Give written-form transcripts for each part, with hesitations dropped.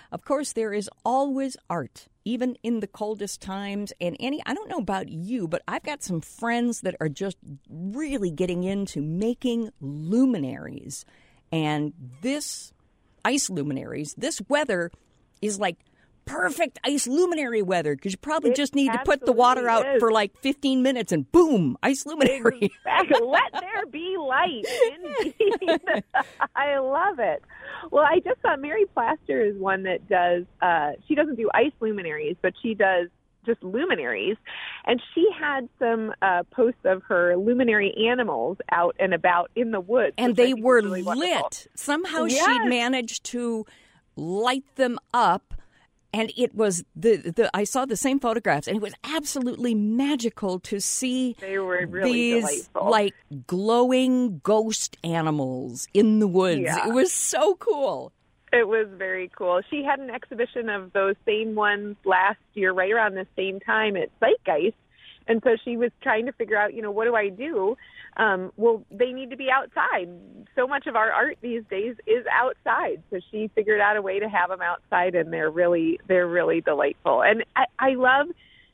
of course, there is always art, even in the coldest times. And Annie, I don't know about you, but I've got some friends that are just really getting into making luminaries. And this ice luminaries, this weather is like perfect ice luminary weather, because you probably just need to put the water out for like 15 minutes and boom, ice luminary. Exactly. Let there be light. Indeed. I love it. Well, I just saw Mary Plaster is one that does, she doesn't do ice luminaries, but she does just luminaries. And she had some posts of her luminary animals out and about in the woods. And they were really lit. Somehow she'd managed to light them up. And it was I saw the same photographs, and it was absolutely magical to see they were really these delightful. Like glowing ghost animals in the woods. Yeah. It was so cool. It was very cool. She had an exhibition of those same ones last year, right around the same time at Zeitgeist. And so she was trying to figure out, what do I do? Well, they need to be outside. So much of our art these days is outside. So she figured out a way to have them outside, and they're really delightful. And I love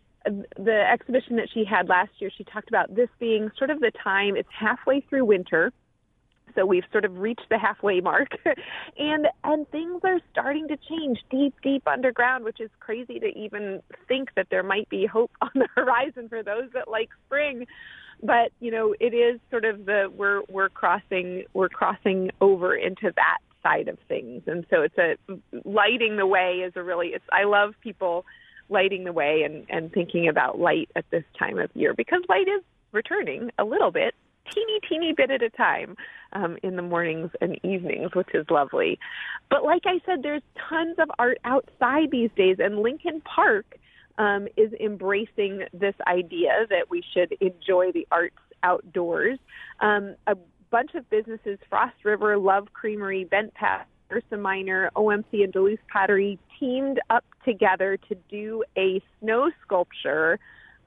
the exhibition that she had last year. She talked about this being sort of the time, it's halfway through winter. So we've sort of reached the halfway mark, and things are starting to change deep underground, which is crazy to even think that there might be hope on the horizon for those that like spring. But it is sort of we're crossing over into that side of things, and so it's lighting the way is I love people lighting the way and thinking about light at this time of year, because light is returning a little bit. Teeny bit at a time in the mornings and evenings, which is lovely. But like I said, there's tons of art outside these days, and Lincoln Park is embracing this idea that we should enjoy the arts outdoors. A bunch of businesses, Frost River, Love Creamery, Bent Path, Ursa Minor, OMC, and Duluth Pottery, teamed up together to do a snow sculpture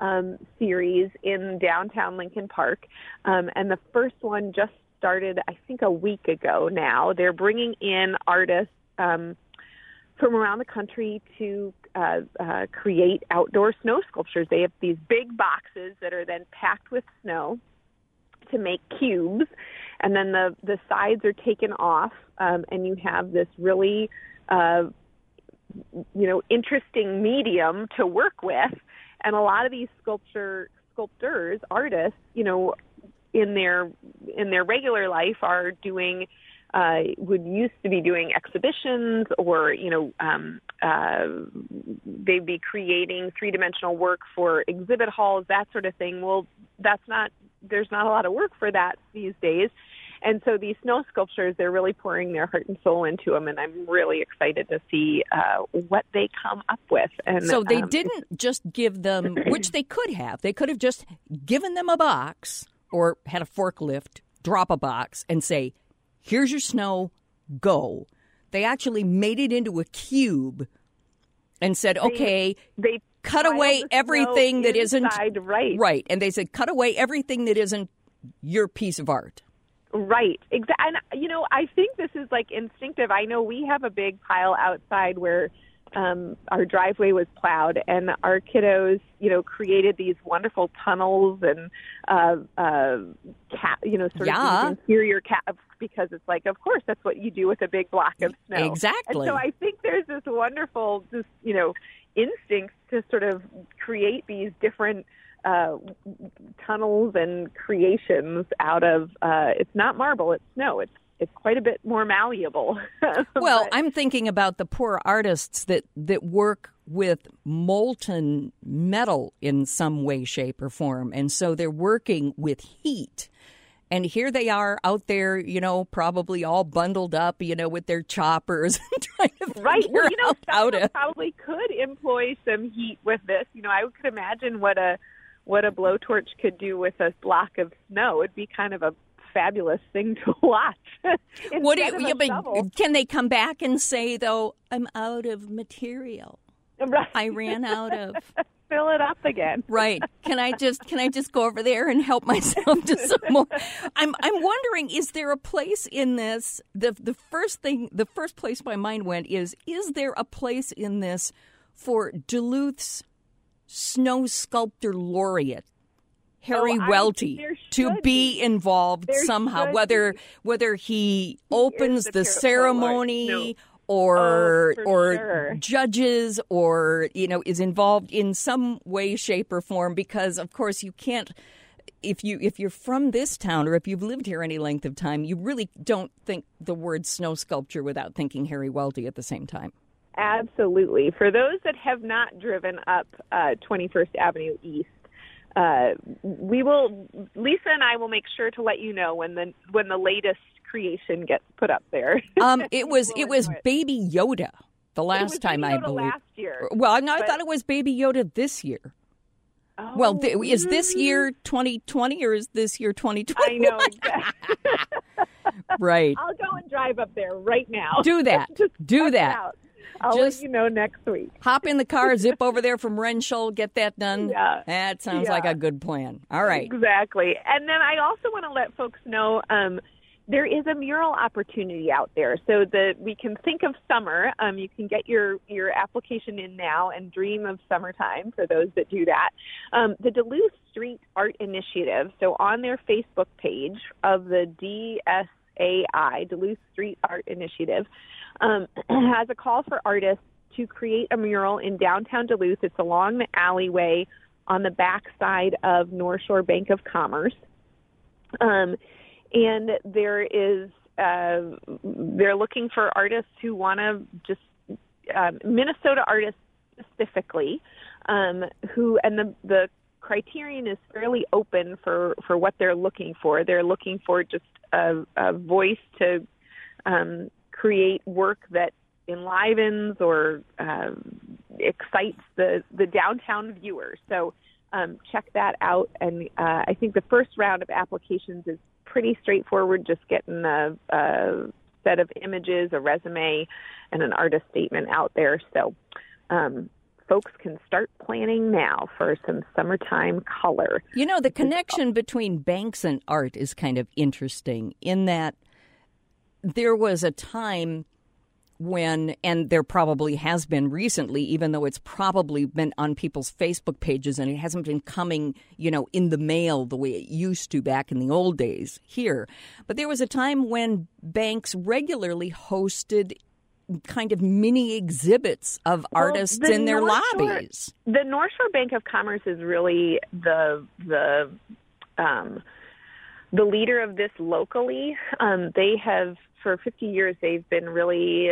series in downtown Lincoln Park. And the first one just started, I think, a week ago now. They're bringing in artists from around the country to create outdoor snow sculptures. They have these big boxes that are then packed with snow to make cubes, and then the sides are taken off, and you have this really interesting medium to work with. And a lot of these sculptors, artists, in their regular life are doing, would used to be doing exhibitions, or, they'd be creating three-dimensional work for exhibit halls, that sort of thing. Well, there's not a lot of work for that these days. And so these snow sculptures, they're really pouring their heart and soul into them, and I'm really excited to see what they come up with. And so they didn't just give them, which they could have. They could have just given them a box or had a forklift drop a box and say, here's your snow, go. They actually made it into a cube and said, okay, they cut away everything that isn't right. And they said, cut away everything that isn't your piece of art. Right. Exactly. And, I think this is like instinctive. I know we have a big pile outside where our driveway was plowed, and our kiddos, created these wonderful tunnels and, sort of interior caps, because it's like, of course, that's what you do with a big block of snow. Exactly. And so I think there's this wonderful, instinct to sort of create these different tunnels and creations out of it's not marble, it's snow. It's quite a bit more malleable. Well, I'm thinking about the poor artists that work with molten metal in some way, shape, or form, and so they're working with heat. And here they are out there, probably all bundled up, with their choppers, trying to figure out how to. Probably could employ some heat with this. I could imagine what a blowtorch could do with a block of snow. It'd be kind of a fabulous thing to watch. Can they come back and say, though, I'm out of material? Right. I ran out of fill it up again. Right. Can I just go over there and help myself to some more? I'm wondering, is there a place in this? The first place my mind went is there a place in this for Duluth's snow sculptor laureate, Harry Welty, to be involved somehow, whether he opens the ceremony or sure. judges or, is involved in some way, shape, or form, because, of course, you can't, if you're from this town or if you've lived here any length of time, you really don't think the word snow sculpture without thinking Harry Welty at the same time. Absolutely. For those that have not driven up 21st Avenue East, Lisa and I will make sure to let you know when the latest creation gets put up there. It was Baby Yoda the last time, I believe. Last year. Well, I thought it was Baby Yoda this year. Oh. Well, is this year 2020 or is this year 2020? I know exactly. Right. I'll go and drive up there right now. Do that. Do that. I'll let you know next week. Hop in the car, zip over there from Renshall, get that done. Yeah. That sounds like a good plan. All right. Exactly. And then I also want to let folks know there is a mural opportunity out there. So that we can think of summer. You can get your application in now and dream of summertime for those that do that. The Duluth Street Art Initiative, so on their Facebook page of the DSAI, Duluth Street Art Initiative, has a call for artists to create a mural in downtown Duluth. It's along the alleyway on the back side of North Shore Bank of Commerce. And there is, they're looking for artists who want to just, Minnesota artists specifically, and the criterion is fairly open for what they're looking for. They're looking for just a voice to create work that enlivens or excites the downtown viewer. So check that out. And I think the first round of applications is pretty straightforward, just getting a set of images, a resume, and an artist statement out there. So folks can start planning now for some summertime color. The connection between banks and art is kind of interesting in that there was a time when, and there probably has been recently, even though it's probably been on people's Facebook pages and it hasn't been coming, in the mail the way it used to back in the old days here. But there was a time when banks regularly hosted kind of mini exhibits of artists in their lobbies. The North Shore Bank of Commerce is really the leader of this locally. They have, for 50 years, they've been really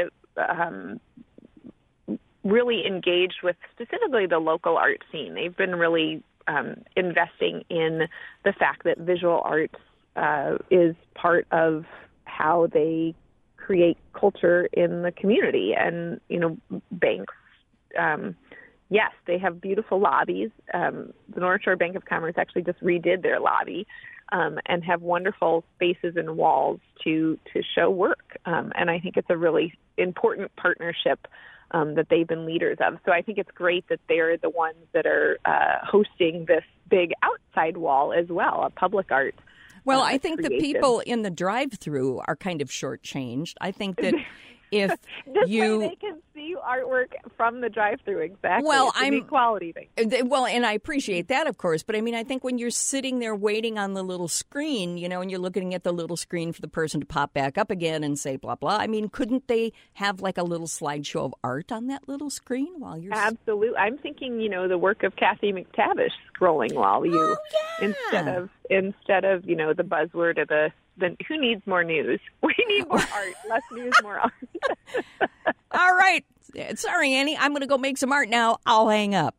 engaged with specifically the local art scene. They've been really investing in the fact that visual arts is part of how they create culture in the community. And, banks, yes, they have beautiful lobbies. The North Shore Bank of Commerce actually just redid their lobby. And have wonderful spaces and walls to show work. And I think it's a really important partnership that they've been leaders of. So I think it's great that they're the ones that are hosting this big outside wall as well, a public art. Well, I think the people in the drive-thru are kind of shortchanged. I think that if they can see artwork from the drive-thru, exactly. Well, it's an equality thing. Well, and I appreciate that, of course. But I think when you're sitting there waiting on the little screen, and you're looking at the little screen for the person to pop back up again and say blah blah. couldn't they have like a little slideshow of art on that little screen while you're? Absolutely, I'm thinking the work of Kathy McTavish scrolling while you instead of the buzzword of the who needs more news? We need more art. Less news, more art. All right. Sorry, Annie. I'm going to go make some art now. I'll hang up.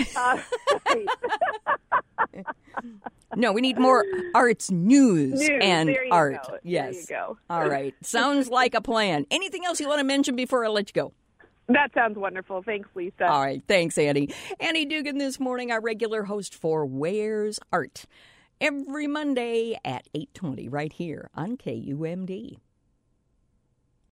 No, we need more arts news and art. Go. Yes. There you go. All right. Sounds like a plan. Anything else you want to mention before I let you go? That sounds wonderful. Thanks, Lisa. All right. Thanks, Annie. Annie Dugan this morning, our regular host for Where's Art? Every Monday at 8:20 right here on KUMD.